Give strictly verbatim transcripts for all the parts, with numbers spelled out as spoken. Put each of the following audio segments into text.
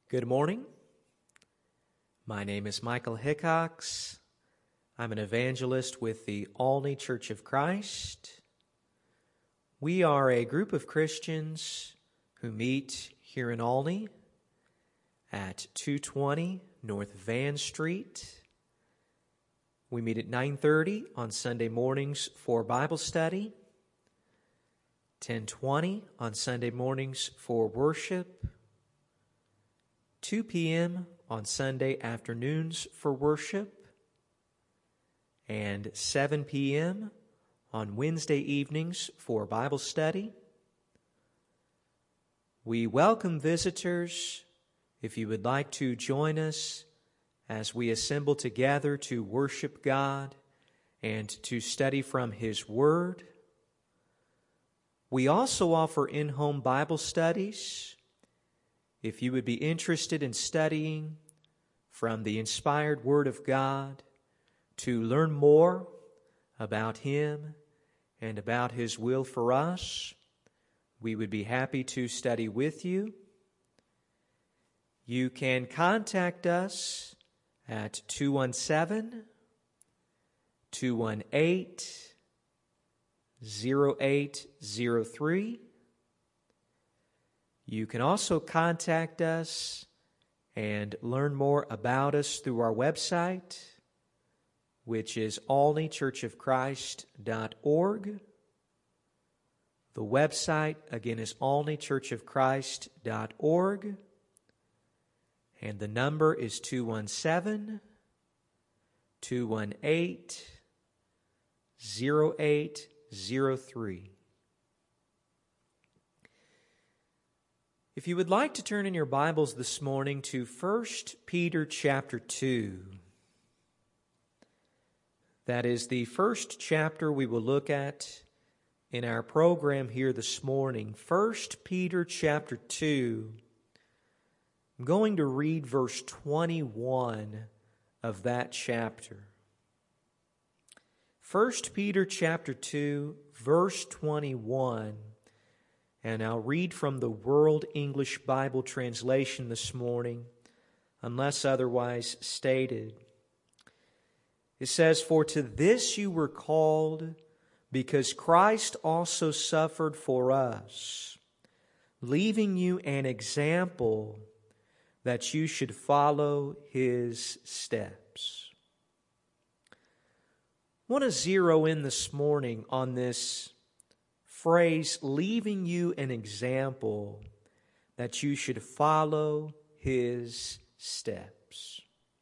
Good morning. My name is Michael Hickox. I'm an evangelist with the Olney Church of Christ. We are a group of Christians who meet here in Olney at two twenty North Van Street. We meet at nine thirty on Sunday mornings for Bible study, ten twenty on Sunday mornings for worship, two p.m. on Sunday afternoons for worship, and seven p.m. on Wednesday evenings for Bible study. We welcome visitors. If you would like to join us as we assemble together to worship God and to study from His Word. We also offer in-home Bible studies. If you would be interested in studying from the inspired Word of God to learn more about Him and about His will for us, we would be happy to study with you. You can contact us at two one seven, two one eight, zero eight zero three. You can also contact us and learn more about us through our website, which is olney church of christ dot org. The website, again, is olney church of christ dot org. And the number is two one seven, two one eight, zero eight zero three. If you would like to turn in your Bibles this morning to First Peter chapter two. That is the first chapter we will look at in our program here this morning. First Peter chapter two. I'm going to read verse twenty-one of that chapter. First Peter chapter two, verse twenty-one. And I'll read from the World English Bible Translation this morning, unless otherwise stated. It says, "For to this you were called, because Christ also suffered for us, leaving you an example that you should follow His steps." I want to zero in this morning on this phrase, leaving you an example that you should follow His steps.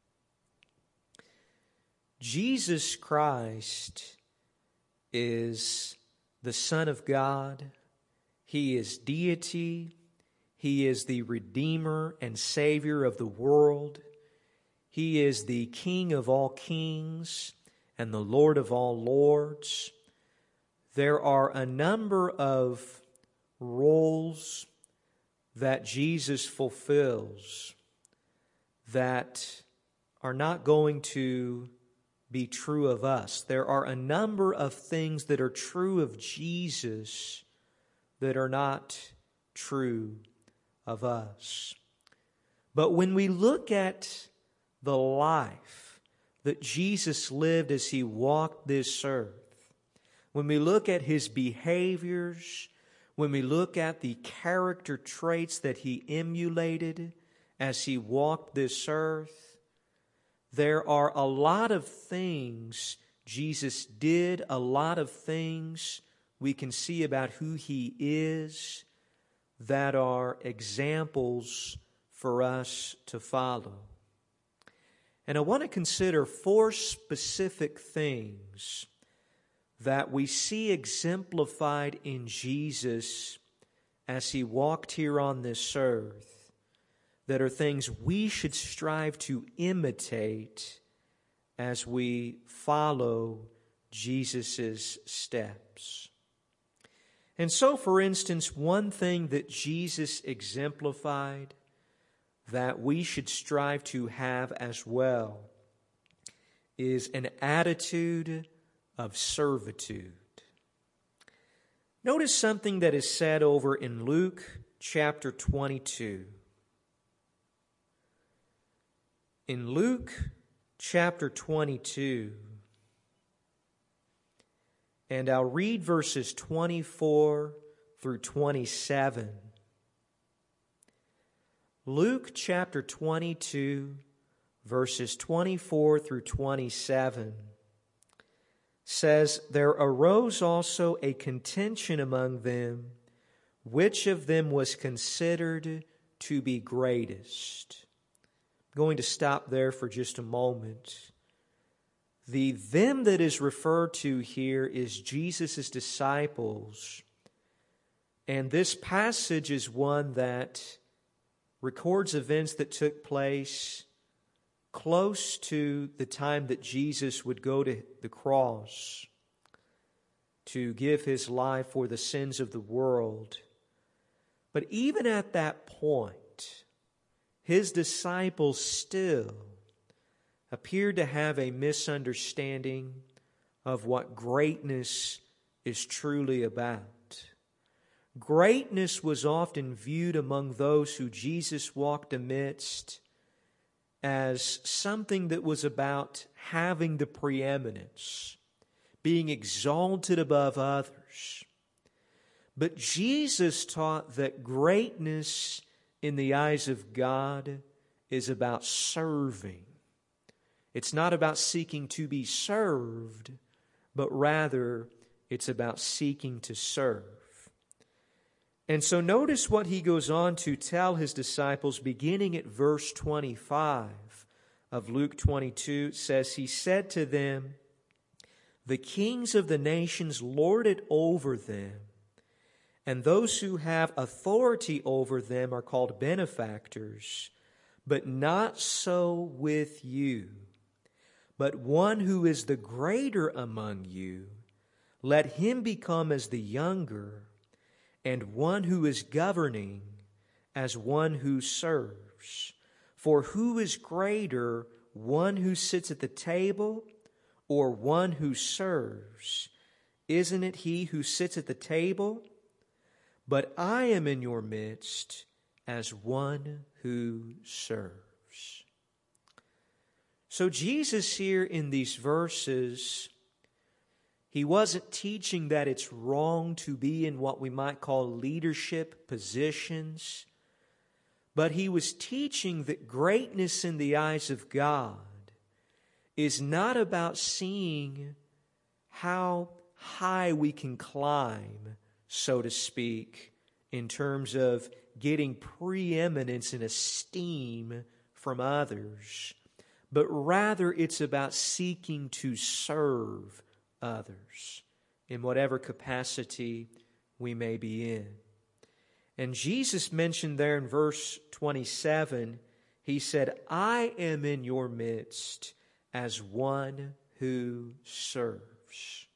Jesus Christ is the Son of God. He is deity. He is the Redeemer and Savior of the world. He is the King of all kings and the Lord of all lords. There are a number of roles that Jesus fulfills that are not going to be true of us. There are a number of things that are true of Jesus that are not true of us. But when we look at the life that Jesus lived as He walked this earth, when we look at His behaviors, when we look at the character traits that He emulated as He walked this earth, there are a lot of things Jesus did, a lot of things we can see about who He is that are examples for us to follow. And I want to consider four specific things that we see exemplified in Jesus as He walked here on this earth, that are things we should strive to imitate as we follow Jesus' steps. And so, for instance, one thing that Jesus exemplified that we should strive to have as well is an attitude of servitude. Notice something that is said over in Luke chapter twenty-two. In Luke chapter twenty-two, and I'll read verses twenty-four through twenty-seven. Luke chapter twenty-two, verses twenty-four through twenty-seven says, "There arose also a contention among them, which of them was considered to be greatest." I'm going to stop there for just a moment. The them that is referred to here is Jesus' disciples. And this passage is one that records events that took place close to the time that Jesus would go to the cross to give his life for the sins of the world. But even at that point, his disciples still appeared to have a misunderstanding of what greatness is truly about. Greatness was often viewed among those who Jesus walked amidst as something that was about having the preeminence, being exalted above others. But Jesus taught that greatness in the eyes of God is about serving. It's not about seeking to be served, but rather it's about seeking to serve. And so notice what he goes on to tell his disciples beginning at verse twenty-five of Luke twenty-two. It says, he said to them, "The kings of the nations lord it over them, and those who have authority over them are called benefactors, but not so with you. But one who is the greater among you, let him become as the younger, and one who is governing as one who serves. For who is greater, one who sits at the table or one who serves? Isn't it he who sits at the table? But I am in your midst as one who serves." So Jesus here in these verses, he wasn't teaching that it's wrong to be in what we might call leadership positions, but he was teaching that greatness in the eyes of God is not about seeing how high we can climb, so to speak, in terms of getting preeminence and esteem from others, but rather it's about seeking to serve others in whatever capacity we may be in. And Jesus mentioned there in verse twenty-seven, he said, "I am in your midst as one who serves."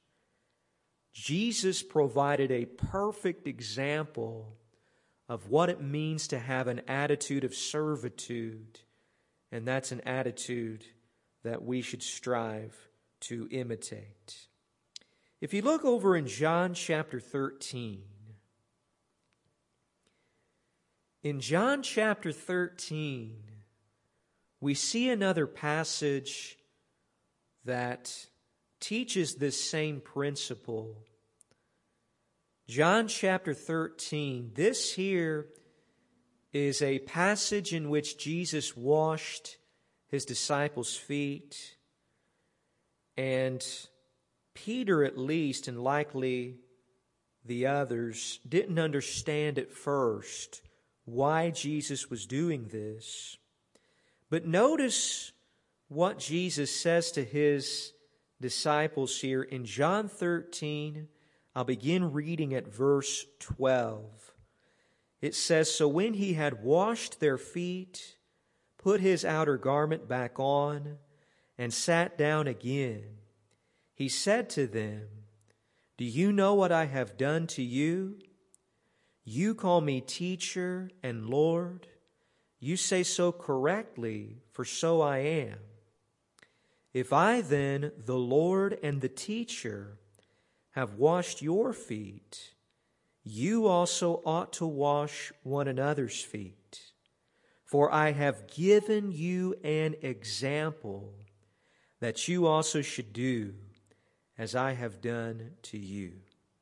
Jesus provided a perfect example of what it means to have an attitude of servitude, and that's an attitude that we should strive to imitate. If you look over in John chapter thirteen, in John chapter thirteen, we see another passage that teaches this same principle. John chapter thirteen, this here is a passage in which Jesus washed his disciples' feet, and Peter at least, and likely the others, didn't understand at first why Jesus was doing this. But notice what Jesus says to his disciples here in John thirteen. I'll begin reading at verse twelve. It says, "So when he had washed their feet, put his outer garment back on, and sat down again, he said to them, 'Do you know what I have done to you? You call me teacher and Lord. You say so correctly, for so I am. If I then, the Lord and the teacher, have washed your feet, you also ought to wash one another's feet. For I have given you an example that you also should do as I have done to you.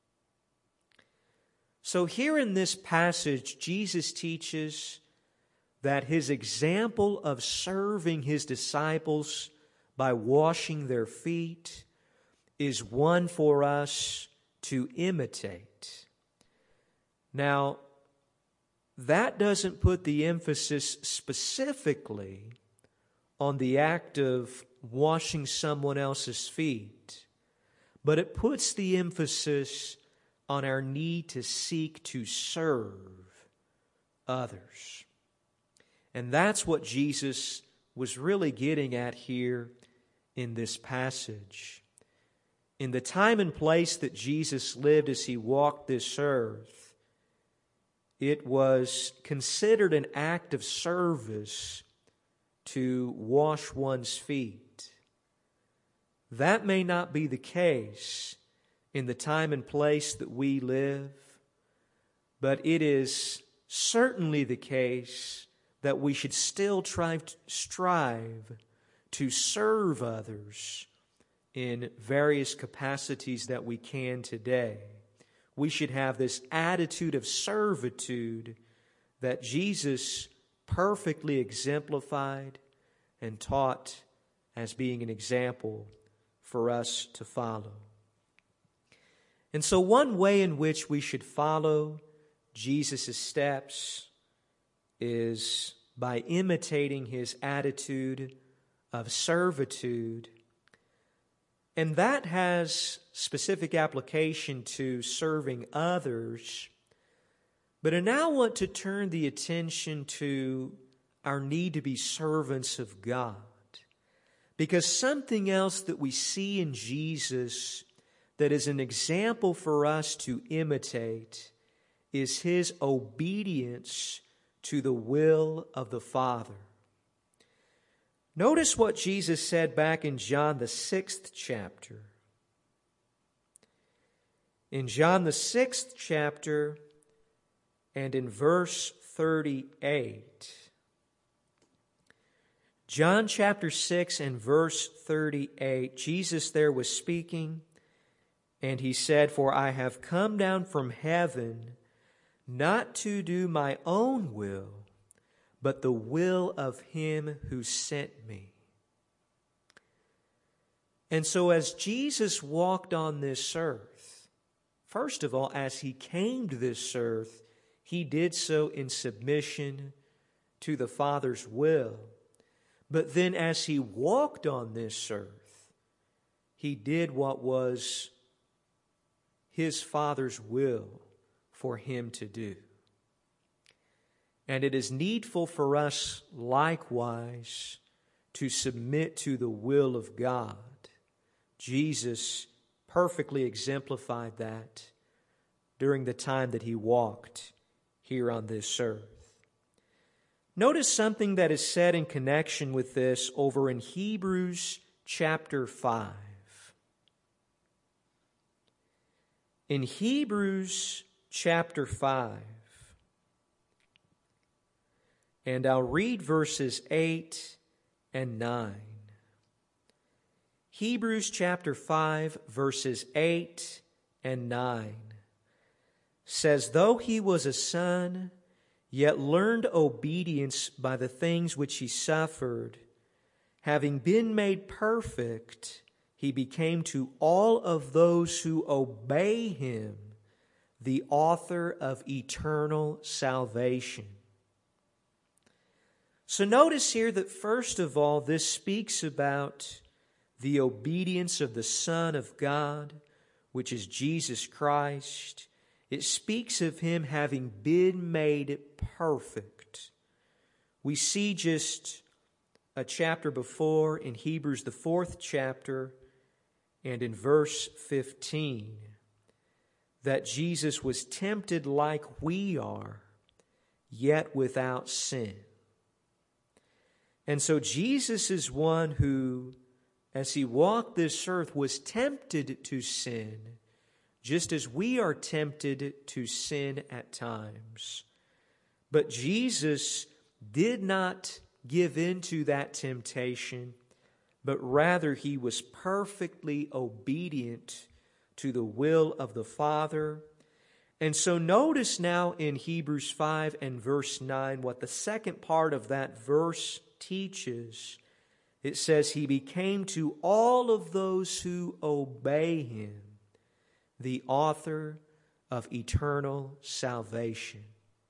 So here in this passage, Jesus teaches that his example of serving his disciples by washing their feet is one for us to imitate. Now, that doesn't put the emphasis specifically on the act of washing someone else's feet, but it puts the emphasis on our need to seek to serve others. And that's what Jesus was really getting at here in this passage. In the time and place that Jesus lived as he walked this earth, it was considered an act of service to wash one's feet. That may not be the case in the time and place that we live, but it is certainly the case that we should still try to strive to serve others in various capacities that we can today. We should have this attitude of servitude that Jesus perfectly exemplified and taught as being an example for us to follow. And so one way in which we should follow Jesus' steps is by imitating his attitude of servitude. And that has specific application to serving others. But I now want to turn the attention to our need to be servants of God. Because something else that we see in Jesus that is an example for us to imitate is his obedience to the will of the Father. Notice what Jesus said back in John the sixth chapter. In John the sixth chapter and in verse thirty-eight. John chapter six and verse thirty-eight, Jesus there was speaking, and he said, "For I have come down from heaven not to do my own will, but the will of him who sent me." And so as Jesus walked on this earth, first of all, as he came to this earth, he did so in submission to the Father's will. But then as he walked on this earth, he did what was his Father's will for him to do. And it is needful for us likewise to submit to the will of God. Jesus perfectly exemplified that during the time that he walked here on this earth. Notice something that is said in connection with this over in Hebrews chapter five. In Hebrews chapter five, and I'll read verses eight and nine. Hebrews chapter five, verses eight and nine says, "Though he was a son, yet learned obedience by the things which he suffered. Having been made perfect, he became to all of those who obey him the author of eternal salvation." So notice here that first of all, this speaks about the obedience of the Son of God, which is Jesus Christ. It speaks of him having been made perfect. We see just a chapter before in Hebrews, the fourth chapter, and in verse fifteen, that Jesus was tempted like we are, yet without sin. And so Jesus is one who, as he walked this earth, was tempted to sin, just as we are tempted to sin at times. But Jesus did not give in to that temptation, but rather he was perfectly obedient to the will of the Father. And so notice now in Hebrews five and verse nine what the second part of that verse teaches. It says, he became to all of those who obey him the author of eternal salvation.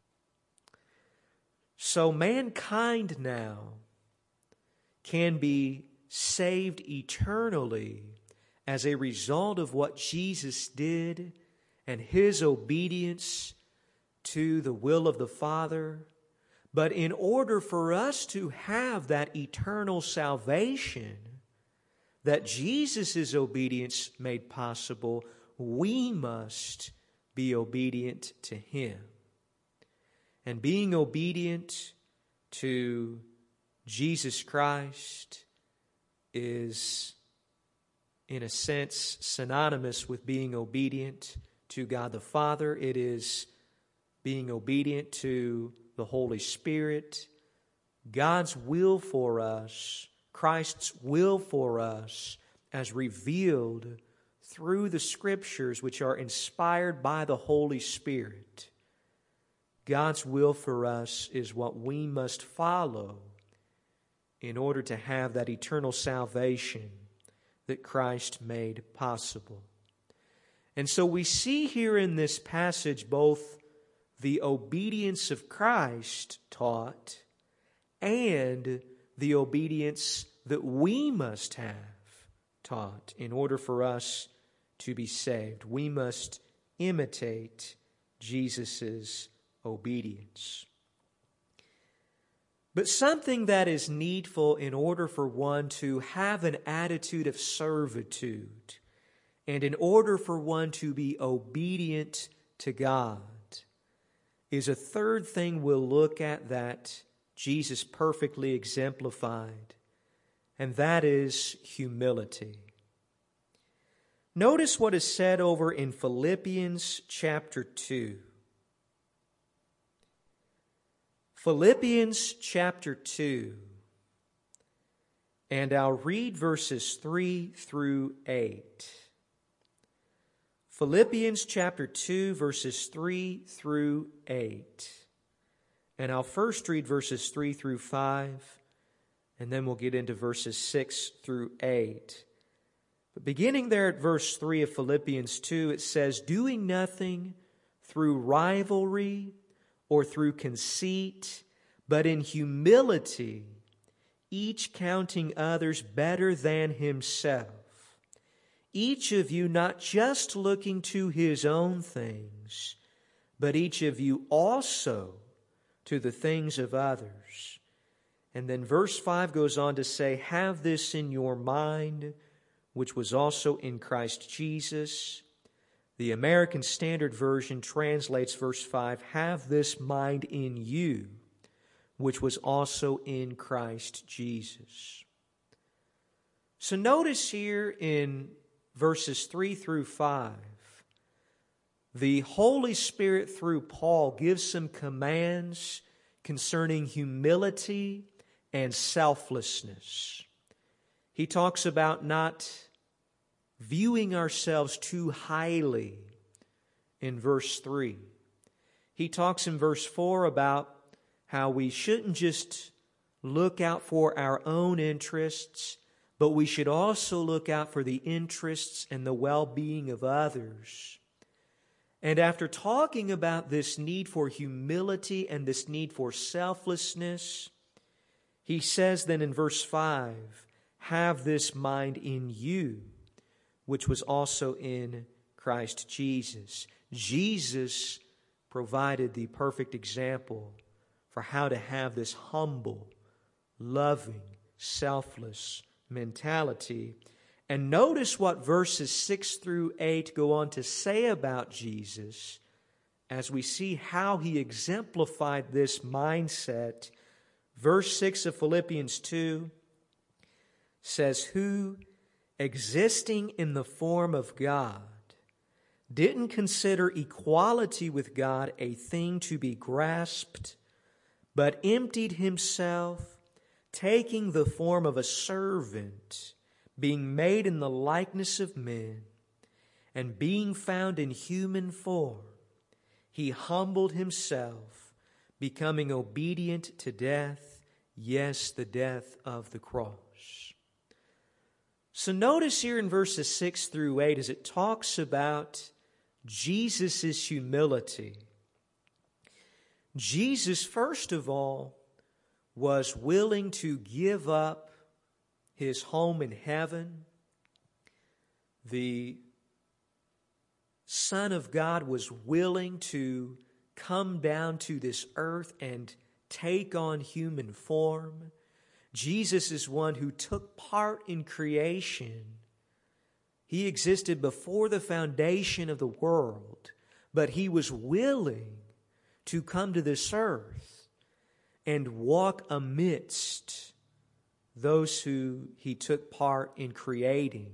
So mankind now can be saved eternally as a result of what Jesus did and his obedience to the will of the Father. But in order for us to have that eternal salvation that Jesus' obedience made possible, we must be obedient to him. And being obedient to Jesus Christ is, in a sense, synonymous with being obedient to God the Father. It is being obedient to the Holy Spirit. God's will for us, Christ's will for us, as revealed through the Scriptures, which are inspired by the Holy Spirit. God's will for us is what we must follow in order to have that eternal salvation that Christ made possible. And so we see here in this passage both the obedience of Christ taught and the obedience that we must have taught in order for us to be saved. We must imitate Jesus' obedience. But something that is needful in order for one to have an attitude of servitude and in order for one to be obedient to God is a third thing we'll look at that Jesus perfectly exemplified, and that is humility. Notice what is said over in Philippians chapter two. Philippians chapter two, and I'll read verses three through eight. Philippians chapter two, verses three through eight. And I'll first read verses three through five, and then we'll get into verses six through eight. But beginning there at verse three of Philippians two, it says, doing nothing through rivalry or through conceit, but in humility, each counting others better than himself. Each of you not just looking to his own things, but each of you also to the things of others. And then verse five goes on to say, have this in your mind, which was also in Christ Jesus. The American Standard Version translates verse five, have this mind in you, which was also in Christ Jesus. So notice here in verses three through five, the Holy Spirit through Paul gives some commands concerning humility and selflessness. He talks about not viewing ourselves too highly in verse three. He talks in verse four about how we shouldn't just look out for our own interests, but we should also look out for the interests and the well-being of others. And after talking about this need for humility and this need for selflessness, he says then in verse five, have this mind in you, which was also in Christ Jesus. Jesus provided the perfect example for how to have this humble, loving, selfless mentality. And notice what verses six through eight go on to say about Jesus as we see how he exemplified this mindset. Verse six of Philippians two says, who, existing in the form of God, didn't consider equality with God a thing to be grasped, but emptied himself, taking the form of a servant, being made in the likeness of men, and being found in human form, he humbled himself, becoming obedient to death, yes, the death of the cross. So notice here in verses six through eight, as it talks about Jesus' humility. Jesus, first of all, was willing to give up his home in heaven. The Son of God was willing to come down to this earth and take on human form. Jesus is one who took part in creation. He existed before the foundation of the world, but he was willing to come to this earth and walk amidst those who he took part in creating.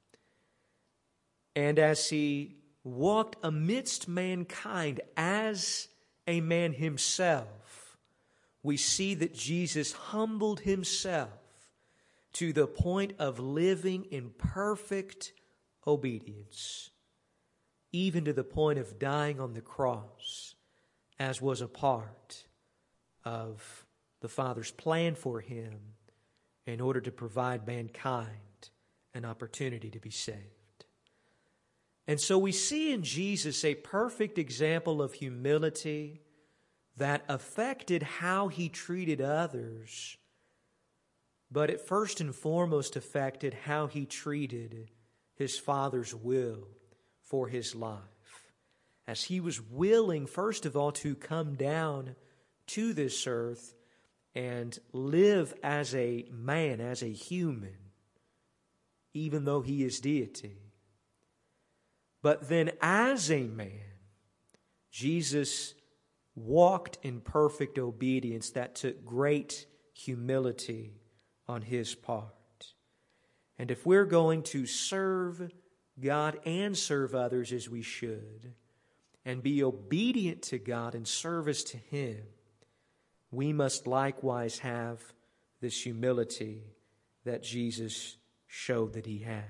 And as he walked amidst mankind as a man himself, we see that Jesus humbled himself to the point of living in perfect obedience, even to the point of dying on the cross, as was a part of the Father's plan for him in order to provide mankind an opportunity to be saved. And so we see in Jesus a perfect example of humility that affected how he treated others, but it first and foremost affected how he treated his Father's will for his life, as he was willing, first of all, to come down to this earth and live as a man, as a human, even though he is deity. But then as a man, Jesus walked in perfect obedience that took great humility on his part. And if we're going to serve God and serve others as we should, and be obedient to God in service to him, we must likewise have this humility that Jesus showed that he had.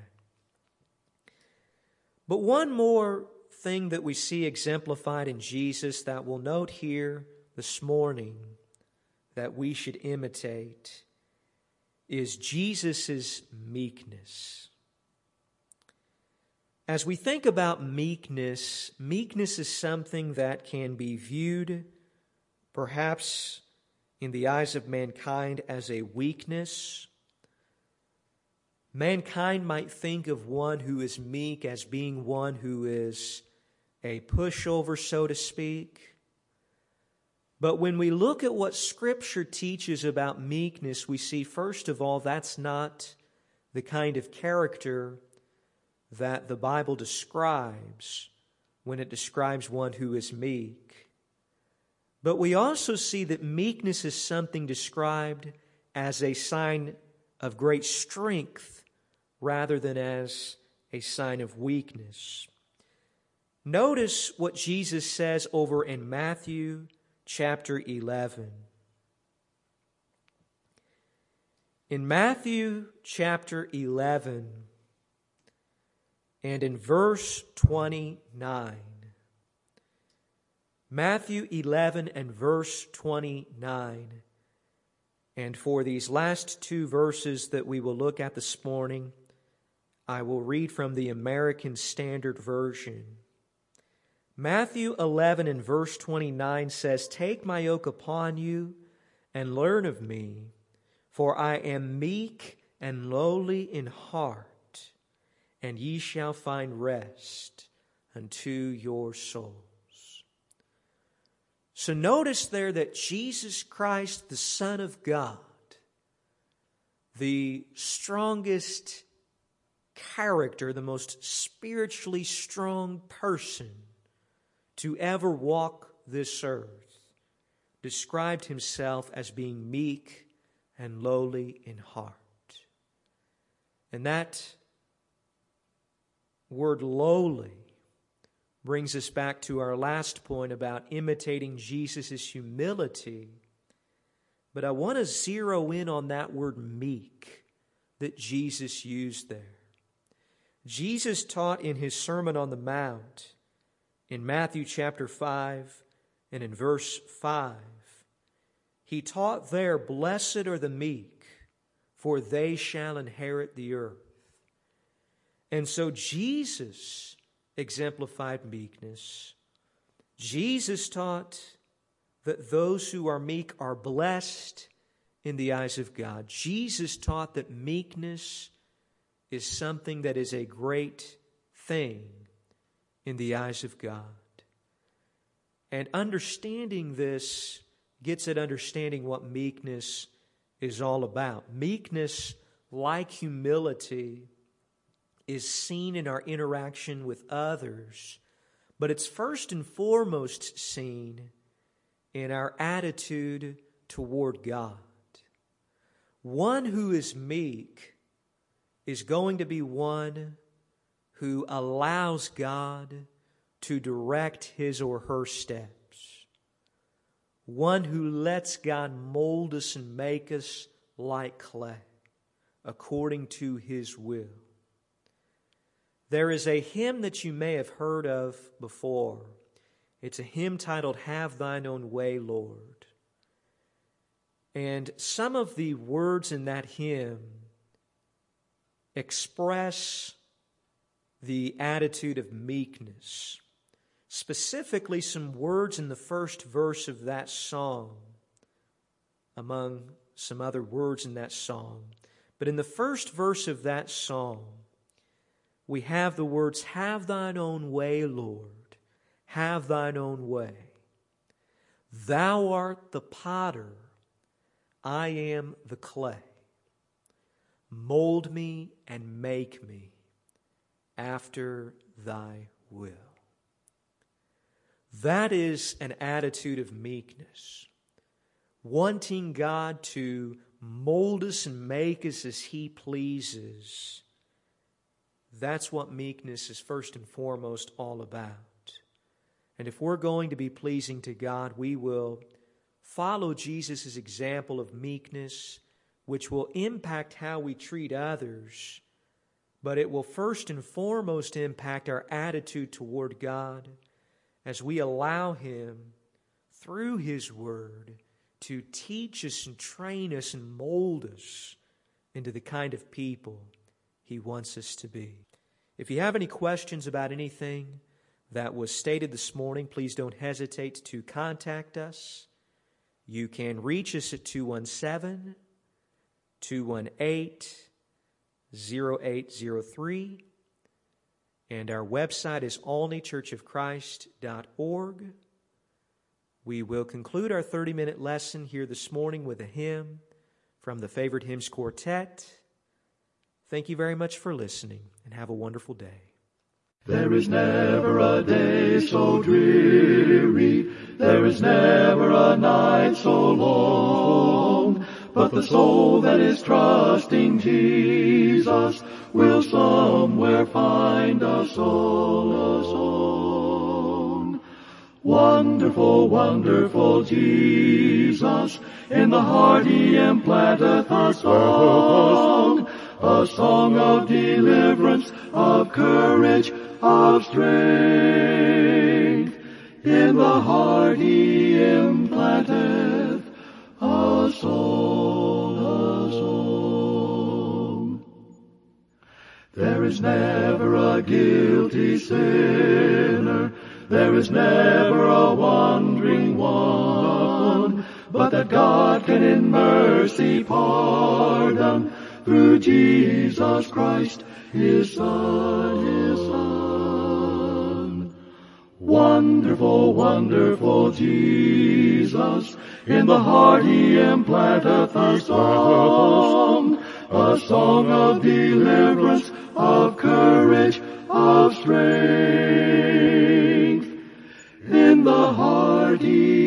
But one more thing that we see exemplified in Jesus that we'll note here this morning that we should imitate is Jesus' meekness. As we think about meekness, meekness is something that can be viewed perhaps in the eyes of mankind as a weakness. Mankind might think of one who is meek as being one who is a pushover, so to speak. But when we look at what Scripture teaches about meekness, we see, first of all, that's not the kind of character that the Bible describes when it describes one who is meek. But we also see that meekness is something described as a sign of great strength rather than as a sign of weakness. Notice what Jesus says over in Matthew chapter eleven. In Matthew chapter eleven and in verse twenty-nine, Matthew eleven and verse twenty-nine, and for these last two verses that we will look at this morning, I will read from the American Standard Version. Matthew eleven and verse twenty-nine says, "Take my yoke upon you and learn of me, for I am meek and lowly in heart, and ye shall find rest unto your souls." So notice there that Jesus Christ, the Son of God, the strongest character, the most spiritually strong person to ever walk this earth, described himself as being meek and lowly in heart. And that word lowly brings us back to our last point about imitating Jesus' humility But I want to zero in on that word meek that Jesus used there. Jesus taught in his Sermon on the Mount in Matthew chapter five and in verse five. He taught there, "Blessed are the meek, for they shall inherit the earth." And so Jesus exemplified meekness. Jesus taught that those who are meek are blessed in the eyes of God. Jesus taught that meekness is something that is a great thing in the eyes of God. And understanding this gets at understanding what meekness is all about. Meekness, like humility, is seen in our interaction with others, but it's first and foremost seen in our attitude toward God. One who is meek is going to be one who allows God to direct his or her steps. One who lets God mold us and make us like clay according to his will. There is a hymn that you may have heard of before. It's a hymn titled, "Have Thine Own Way, Lord." And some of the words in that hymn express the attitude of meekness. Specifically, some words in the first verse of that song, among some other words in that song. But in the first verse of that song, we have the words, "Have Thine own way, Lord, have Thine own way. Thou art the potter, I am the clay. Mold me and make me after Thy will." That is an attitude of meekness, wanting God to mold us and make us as He pleases. That's what meekness is first and foremost all about. And if we're going to be pleasing to God, we will follow Jesus' example of meekness, which will impact how we treat others, but it will first and foremost impact our attitude toward God as we allow Him, through His Word, to teach us and train us and mold us into the kind of people He wants us to be. If you have any questions about anything that was stated this morning, please don't hesitate to contact us. You can reach us at two one seven, two one eight, zero eight zero three. And our website is olney church of christ dot org. We will conclude our thirty-minute lesson here this morning with a hymn from the Favorite Hymns Quartet. Thank you very much for listening, and have a wonderful day. There is never a day so dreary, there is never a night so long, but the soul that is trusting Jesus will somewhere find a song. Wonderful, wonderful Jesus, in the heart He implanteth a song, a song of deliverance, of courage, of strength. In the heart He implanteth a song, a song. There is never a guilty sinner, there is never a wandering one, but that God can in mercy pardon through Jesus Christ, His Son, His Son. Wonderful, wonderful Jesus, in the heart He implanteth a song, a song of deliverance, of courage, of strength. In the heart He